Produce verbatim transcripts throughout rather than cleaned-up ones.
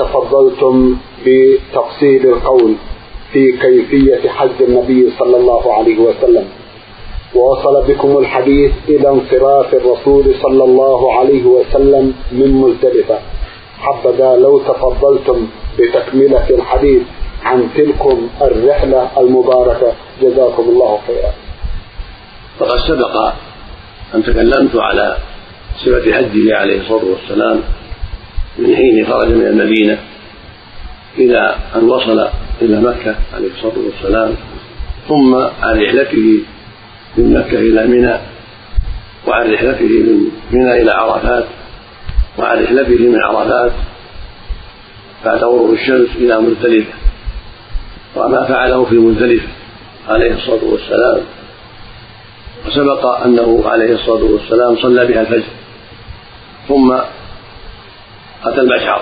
تفضلتم بتفصيل القول في كيفية حج النبي صلى الله عليه وسلم، ووصل بكم الحديث إلى انصراف الرسول صلى الله عليه وسلم من مزدلفة، حبذا لو تفضلتم بتكملة الحديث عن تلكم الرحلة المباركة، جزاكم الله خيرا. فقد سبق أن تكلمت على صفة حجه عليه الصلاة والسلام من حين خرج من المدينة إلى أن وصل إلى مكة عليه الصلاة والسلام، ثم عن رحلته من مكة إلى منى، وعن رحلته من منى إلى عرفات، وعن رحلته من عرفات بعد غروب الشمس إلى مزدلفة، وما فعله في مزدلفة عليه الصلاة والسلام. وسبق أنه عليه الصلاة والسلام صلى بها الفجر، ثم أتى المشعر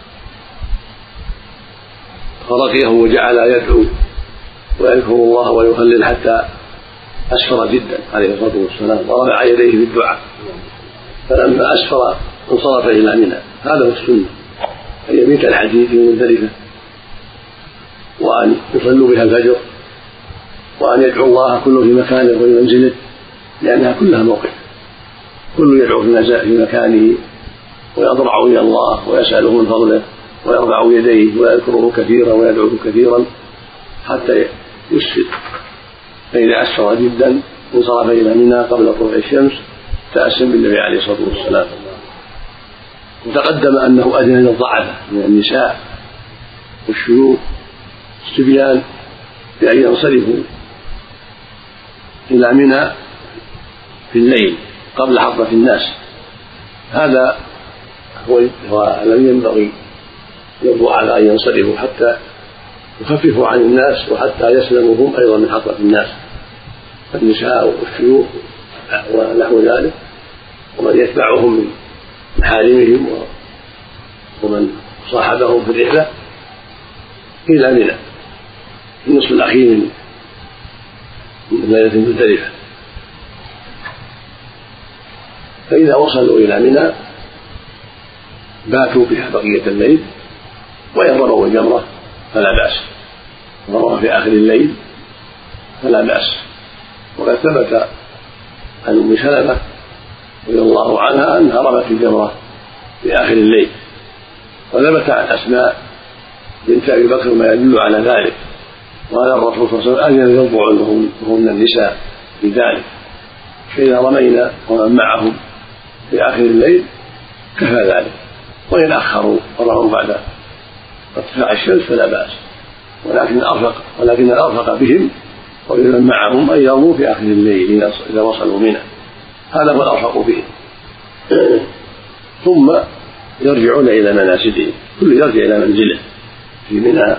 فرقيه وجعل يدعو ويذكر الله ويهلل حتى أسفر جدا عليه الصلاة والسلام، ورفع يديه بالدعاء، فلما أسفر انصرف إلى منى. هذا هو السنة، أن يبيت الحديث في مزدلفة، وأن يصلوا بها الفجر، وأن يدعو الله كله في مكانه وفي منزله، لأنها كلها موقف، كل يدعو في مكانه ويضرع إلى الله ويسأله من فضله ويرفع يديه ويذكره كثيرا ويدعوه كثيرا حتى يسفر، فإذا أسفر جدا انصرف إلى منى قبل طلوع الشمس تأسم بالنبي عليه الصلاة والسلام. وتقدم أنه أذن للضعفاء من النساء والشيوخ والصبيان بأن ينصرفوا إلى منى في الليل قبل حضرة الناس. هذا هو الذي ينبغي يرضوا على أن ينصرفوا حتى يخففوا عن الناس، وحتى يسلموا هم أيضا من حضرة الناس، النساء والشيوخ ونحو ذلك، ومن يتبعهم من محارمهم ومن صاحبهم في الرحلة إلى منى في النصف الأخير من ليلة مزدلفة. فإذا وصلوا إلى منى باتوا بها بقية الليل، وإن رموا الجمرة فلا بأس، رموا في آخر الليل فلا بأس. وقد ثبت عن أم سلمة رضي الله عنها أنها رمت الجمرة في آخر الليل، وثبت عن أسماء بنت أبي بكر ما يدل على ذلك، وهذا الرسول صلى الله عليه وسلم أذن للضعن وهن النساء في ذلك، فإذا رمينا ومن معهم في آخر الليل كفى ذلك، وإن أخروا ورموا بعد ارتفاع الشمس فلا بأس، ولكن الأرفق ولكن الأرفق بهم ومن معهم أن يرموا في آخر الليل إذا وصلوا منى، هذا هو الأرفق بهم. ثم يرجعون إلى مناسكهم، كل يرجع إلى منزله في منى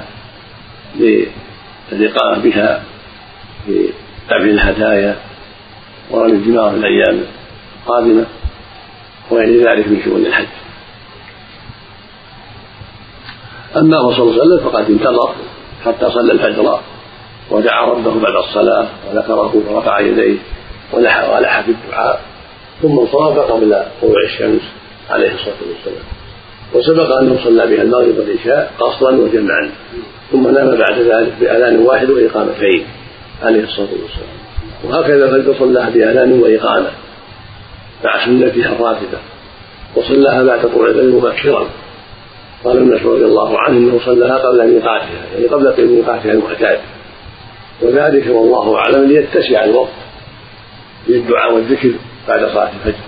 للإقامة بها لذبح الهدايا ورمي الجمار في الأيام القادمة وغير ذلك من شؤون الحج. أما هو صلى الله عليه وسلم فقد انتظر حتى صلى الفجر ودعا ربه بعد الصلاة وذكره ورفع يديه ولح ولح في الدعاء، ثم انصرف قبل طلوع الشمس عليه الصلاة والسلام. وسبق أنه صلى بها المغرب والعشاء قصرا وجمعا، ثم نام بعد ذلك بأذان واحد وإقامتين عليه الصلاة والسلام. وهكذا الفجر صلاها بأذان وإقامة مع سنتها الراتبة، وصلاها بعد طلوع الليل مبكرا. قال ابن مسعود رضي الله عنه انه صلاها قبل ميقاتها، يعني قبل ميقاتها المعتاد، وذلك والله اعلم ليتسع الوقت للدعاء والذكر بعد صلاه الفجر.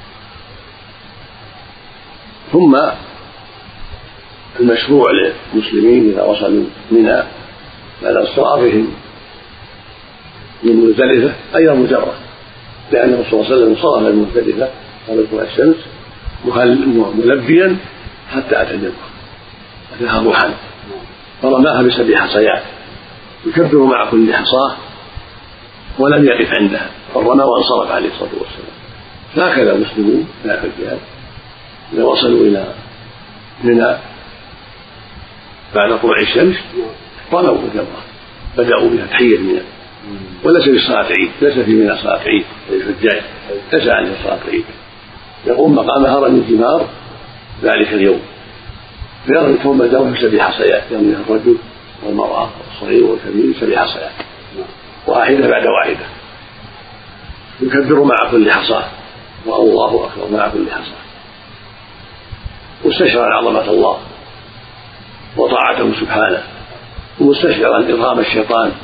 ثم المشروع للمسلمين اذا وصلوا منى بعد انصرافهم من مزدلفه ايضا مجرد، لان الرسول صلى الله عليه وسلم انصرف من مزدلفه قبل طلوع الشمس ملبيا حتى أتى الجمرة، أتاها روحا فرماها بسبع حصيات يكبر مع كل حصاة ولم يقف عندها، فرمى وانصرف عليه الصلاة والسلام. هكذا المسلمون لا حجاج إذا وصلوا إلى منى بعد طلوع الشمس رموا الجمرة، بدأوا بها تحية منى، وليس بصلاة عيد، ليس في منى صلاة عيد للحجاج، ليس عليه صلاة عيد، يقوم مقامها رمي الجمار ذلك اليوم فيرمي ثم الجمر سبع حصيات، يرمي الرجل والمرأة والصغير والكبير سبع حصيات واحدة بعد واحدة، يكبر مع كل حصاة والله أكبر مع كل حصاة، مستشعرا عظمة الله وطاعته سبحانه، ومستشعرا إرغام الشيطان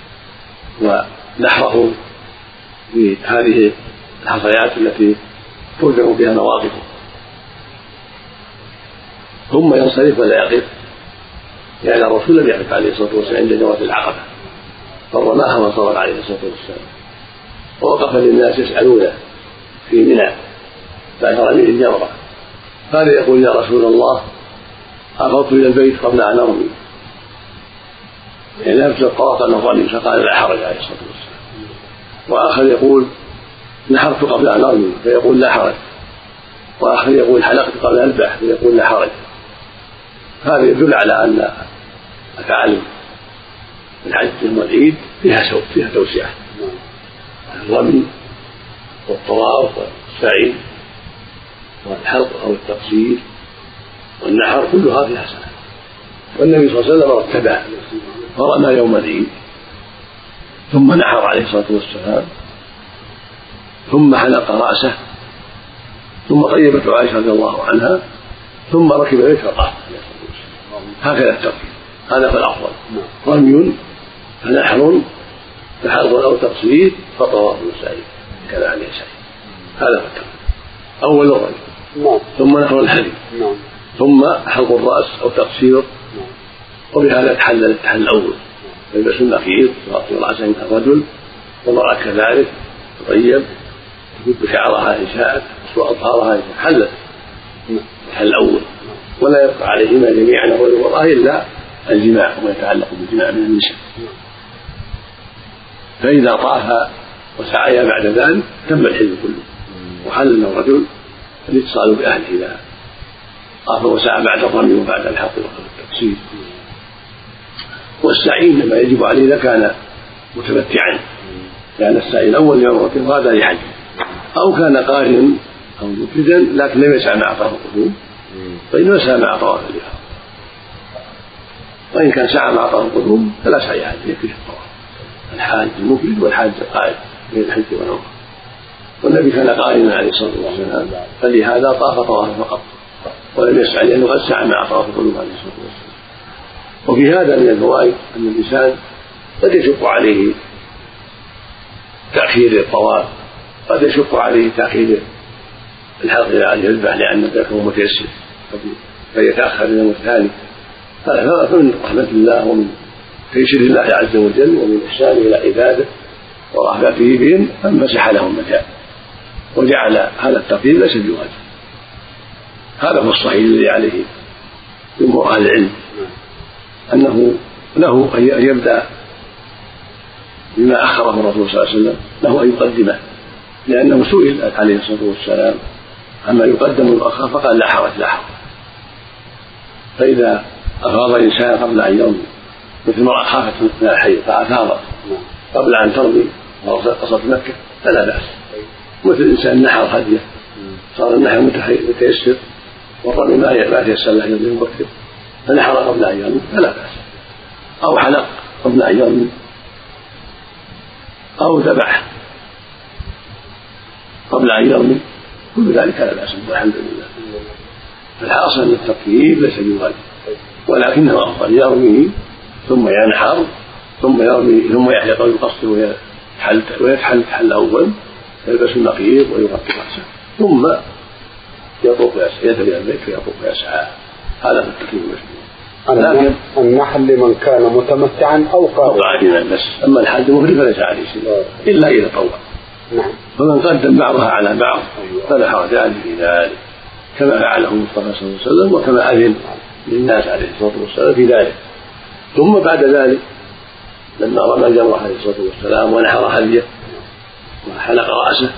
ونحره في هذه الحصيات التي ترجع بها مواقفه. ثم ينصرف ولا يقف، يعني الرسول لم يقف عليه الصلاة والسلام عند جوات العقبة، فرماها وصبر عليه الصلاة والسلام، ووقف للناس يسألونه في منى بعد رمي الجمرة، قال يقول يا رسول الله أفضت إلى البيت قبل أن أرمي، يعني نفس الطواف أن الرمي، فقال لا حرج عليه الصلاة والسلام. وآخر يقول نحرت قبل أن أرمي، فيقول لا حرج. وآخر يقول حلقت قبل أن أذبح، فيقول لا حرج. هذا يدل على أن أفعال الحج والعيد فيها سوء فيها توسعة، الرمي والطواف والسعي والحلق أو التقصير والنحر كلها فيها سنة. والنبي صلى الله عليه وسلم رتبها، فرمى يوم العيد ثم نحر عليه الصلاة والسلام ثم حلق رأسه ثم طيبته عائشة رضي الله عنها ثم ركب بيت فطاف. هكذا الترتيب، هذا هو الأفضل، رمي فنحر فحلق أو تقصير فطواف وسعي كذا عليه سعي، هذا هو الترتيب. أول الرمي ثم نحر الحديد ثم حلق الرأس أو تقصير، وبهذا تحلل التحلل الأول، يلبس النقيض ويغطي رأسه الرجل والمرأة كذلك، تطيب تكب شعرها إن شاءت وأظهارها إن شاءت، حلت التحلل الأول، ولا يبقى عليهما جميعا الرجل والمرأة إلا الجماع وما يتعلق بالجماع من النساء. فإذا طاف وسعي بعد ذلك تم الحل كله، وحل الرجل الاتصال بأهله إذا طاف وسعى بعد الرمي وبعد الحلق والتقصير. والسعي لما يجب عليه إذا كان متمتعا، لأن السعي الأول يوم وهذا يحج، أو كان قارنا أو مفردا لكن لم يسعى مع طواف القدوم فإنه يسعى مع طواف الإفاضة، وإن كان سعى مع طواف القدوم فلا سعي عليه، يكفي الطواف الحاج المفرد والحاج القارن بين الحج والعمرة. والنبي كان قارنا عليه الصلاة والسلام، فلهذا طاف طواف فقط ولم يسعى، لأنه قد سعى مع طواف القدوم عليه الصلاة والسلام. وفي هذا من الفوائد أن الإنسان قد يشق عليه تأخير الطواف، قد يشق عليه تأخير الحلق إلى أن يذبح لأن ذاك هو متيسر فيتأخر اليوم الثاني. هذا من رحمة الله ومن تيسير الله عز وجل ومن إحسانه إلى عباده ورحمته بهم أن مسح لهم مكان وجعل هذا التقدير ليس بواجب. هذا هو الصحيح الذي عليه جمهور أهل العلم، أنه له أن يبدأ بما أخره الرسول صلى الله عليه وسلم، له أن يقدمه، لأنه سئل عليه الصلاة والسلام عما يقدم ويؤخر فقال لا حرج لا حرج. فإذا أفاض الإنسان قبل أن يرمي، مثل ما خافت من الحي فأفاضت قبل أن ترمي وقصدت مكة فلا بأس. مثل الإنسان نحر هديه صار النحر متيسر والرمي ما تيسر له يرمي مبكر فنحر قبل أن يرمي فلا بأس، أو حلق قبل أن يرمي أو ذبح قبل أن يرمي، كل ذلك لا بأس والحمد لله. فالحاصل أن التطيب ليس بواجب، ولكنه أفضل يرمي ثم ينحر ثم يرمي ثم يحلق ويقصر ويتحل الحل الأول، يلبس النقيض ويغطي رأسه ثم يطوف يذهب إلى البيت ويطوف ويسعى. هذا في التطيب المشروع. لكن النحل لمن كان متمتعا أو قارنا بس، أما الحج مفرد فليس عليه شيء إلا إذا طوع. نعم. فمن قدم بعضها على بعض فلا حرج عليه في ذلك، كما فعله المصطفى صلى الله عليه وسلم وكما أذن للناس عليه الصلاة والسلام في ذلك. ثم بعد ذلك لما رمى الجمرة عليه الصلاة والسلام ونحر هديه وحلق رأسه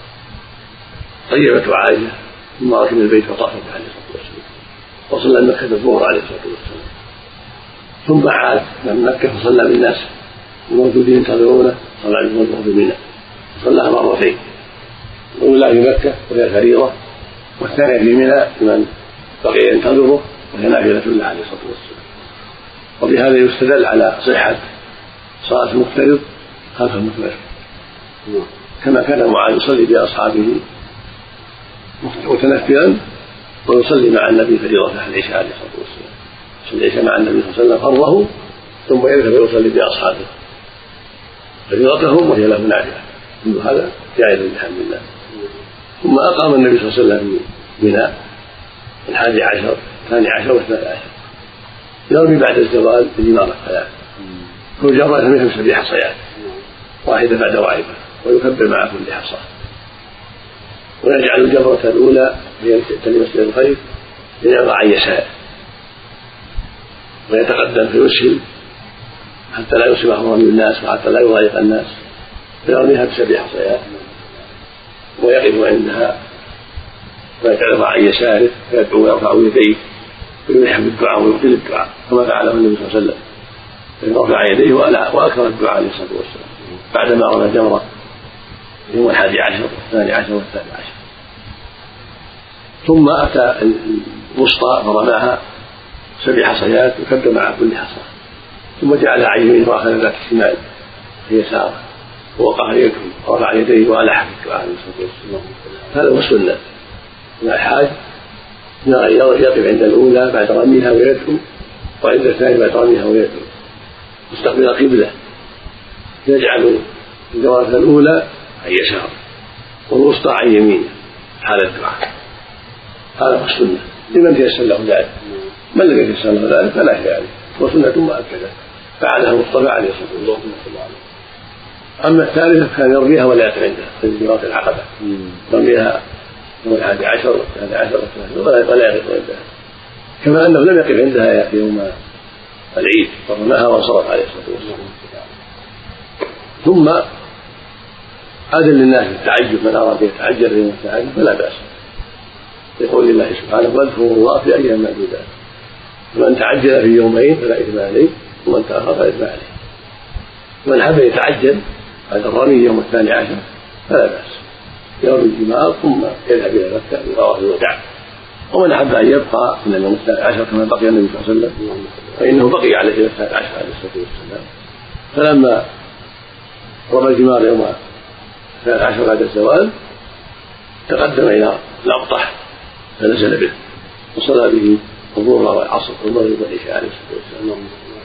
طيبته عائشة ثم ركب البيت وطاف عليه الصلاة والسلام وصلى مكة الظهر عليه الصلاة والسلام، ثم عاد من مكة فصلى بالناس الموجودين ينتظرونه، صلى بهم الظهر بمنى صلىها مرتين، الأولى في مكة وهي فريضة، والثانية في منى لمن بقي ينتظره وهي نافلة له عليه الصلاة والسلام. وبهذا يستدل على صحة صلاة المفترض خلف المتمكن، كما كان معاذ يصلي بأصحابه متنفلا ويصلي مع النبي فريضة العشاء عليه الصلاة والسلام، يصلي العشاء مع النبي صلى الله عليه وسلم فرضه ثم يذهب ويصلي بأصحابه فريضتهم وهي له نافلة. كل هذا جائز بحمد الله. ثم أقام النبي صلى الله عليه وسلم في منى الحادي عشر الثاني عشر والثالث عشر يرمي بعد الزوال بجمار الثلاث، كل جمرة يرميها بسبع حصيات واحدة بعد واحدة ويكبر مع كل حصى، ويجعل الجمرة الأولى هي لمسجد الخير يضع عن يساره ويتقدم فيسهل حتى لا يصيب أمر الناس وحتى لا يضايق الناس، فيرميها بسبع حصيات ويقف عندها ويتعرض عن يساره فيدعو ويرفع يديه ويلح بالدعاء ويقبل الدعاء كما فعله النبي صلى الله عليه وسلم، رفع يديه واكثر الدعاء عليه الصلاه والسلام بعدما رمى الجمره يوم الحادي عشر والثاني عشر والثالث عشر. ثم اتى الوسطى فرماها سبع حصيات وكبر مع كل حصى، ثم جعلها عن يمينه واخذ ذات الشمال في يساره ووقف يده ورفع يديه والح بالدعاء عليه الصلاه والسلام. هذا هو السنه. الحاج يقف عند الأولى بعد رميها ويدعو، وعند الثانية بعد رميها ويدعو مستقبل القبلة، يجعل الجمرة الأولى عن يساره والوسطى عن يمينه حال الدعاء. هذا هو السنة لمن تيسر له ذلك، من لم يتيسر له ذلك فلا شيء عليه، وسنة مؤكدة فعلها المصطفى عليه الصلاة والسلام. أما الثالثة كان يرميها ولا يقف عندها في جمرة العقبة، يرميها يوم الحادي عشر والثاني عشر والثالث ولا يقف عندها، كما أنه لم يقف عندها يوم العيد فرماها وانصرف عليه الصلاة والسلام. ثم أذن للناس بالتعجب، من أراد يتعجل يوم التعجب فلا بأس، يقول الله سبحانه واذكروا الله في أيام معدودات، ومن تعجل في يومين فلا إثم عليه ومن تأخر فلا إثم عليه. ومن حب يتعجل بعد الرمي يوم الثاني عشر فلا بأس، يوم الجمار ثم يذهب إلى مكة لطواف الوداع. ومن أحب أن يبقى من اليوم الثاني عشر كما بقي النبي صلى الله عليه وسلم فإنه بقي على اليوم الثاني عشر عليه الصلاة والسلام. فلما رمى الجمار يوم الثاني عشر بعد الزوال تقدم إلى الأبطح فنزل به وصلى به الظهر والعصر والمغرب والعشاء عليه الصلاة والسلام.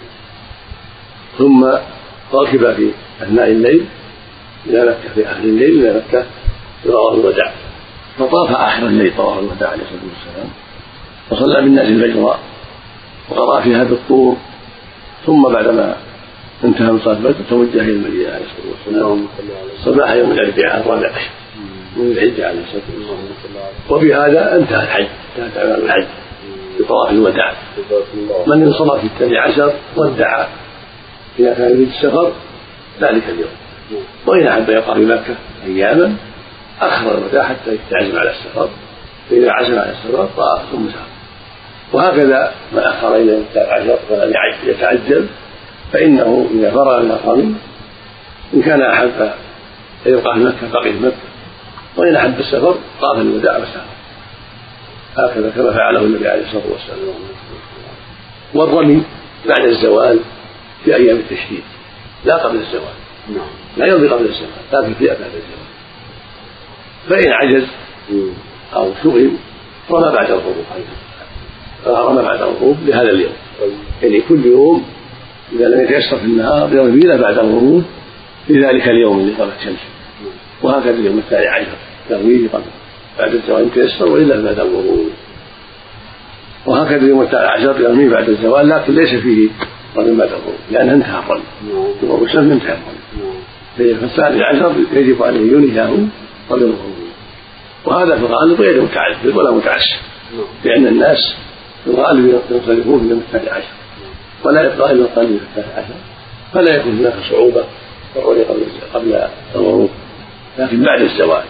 ثم ركب في أثناء الليل إلى مكة في آخر الليل إلى مكة طواف الوداع، فطاف آخر الليل طواف الوداع عليه الصلاة والسلام وصلى بالناس الفجر وقرأ فيها بالطور، ثم بعدما انتهى من صلاة الفجر توجه إلى المدينة عليه الصلاة والسلام صباح يوم الأربعاء الرابع عشر من الحجة عليه الصلاة والسلام. وبهذا انتهى الحج، انتهت أعمال الحج بطواف الوداع. من انصرف في الثاني عشر ودع إذا كان يريد السفر ذلك اليوم، وإن أحب يبقى في مكة أياما أخر الوداع حتى يعزم على السفر، فإذا عزم على السفر طاف ثم سافر. وهكذا من أخر إلى الثالث عشر فلم يتعجل فإنه إذا فرغ من الرمي إن كان أحب أن يبقى في مكة بقي في مكة، وإن أحب السفر طاف الوداع وسافر، هكذا كما فعله النبي عليه الصلاة والسلام. والرمي بعد الزوال في أيام التشريق لا قبل الزوال، لا يرمي قبل الزوال لكن في بعد الزوال، فإن عجز أو شغل رمى بعد الغروب، رمى بعد الغروب لهذا اليوم، يعني كل يوم إذا لم يتيسر في النهار يرمي له بعد الغروب لذلك اليوم اللي طلعت الشمس، وهكذا اليوم الثاني عشر يرميه قبل بعد الزوال يتيسر وإلا بعد الغروب، وهكذا اليوم الثاني عشر يرميه بعد الزوال لكن ليس فيه رمي بعد الغروب لأنه انتهى الرمي، الغروب الشمس انتهى الرمي، فالثاني عشر يجب عليه ينهيه قبل الغروب. وهذا في الغالب غير متعذب ولا متعسر، لأن الناس في الغالب ينصرفون في اليوم الثاني عشر ولا يبقى إلا القليل في الثاني عشر، فلا يكون هناك صعوبة في الرمي قبل الغروب لكن بعد الزوال.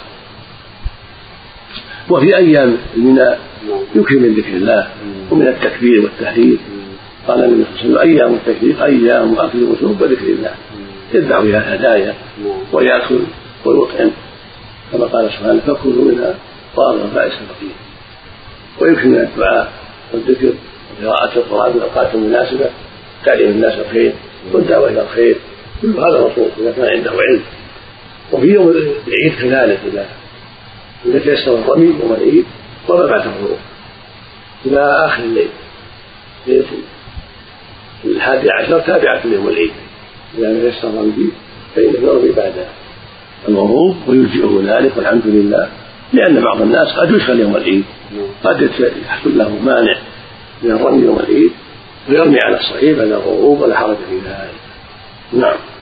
وفي أيام المنى يكثر من ذكر الله ومن التكبير والتهليل، قال النبي صلى الله عليه وسلم أيام التكبير أيام أكل وشرب وذكر الله، يدفع بها الهدايا ويأكل ويطعم كما قال سبحانه فكلوا منها طاغيا بائسا فقيرا، ويكثر من الدعاء والذكر قراءة القرآن في الأوقات المناسبة، تعليم الناس الخير والدعوة إلى الخير، كل هذا مطلوب إذا كان عنده علم. وفي يوم العيد كذلك إذا إذا تيسر الرمي يوم العيد وما بعد الغروب إلى آخر الليل، ليلة الحادي عشر تابعة ليوم العيد إذا تيسر الرمي فإنه يرمي بعد الغروب ويجزئه ذلك والحمد لله، لأن بعض الناس قد يشغل يوم العيد، قد يحصل له مانع من الرمي يوم العيد ويرمي على الصعيد بعد الغروب ولا حرج في ذلك. نعم.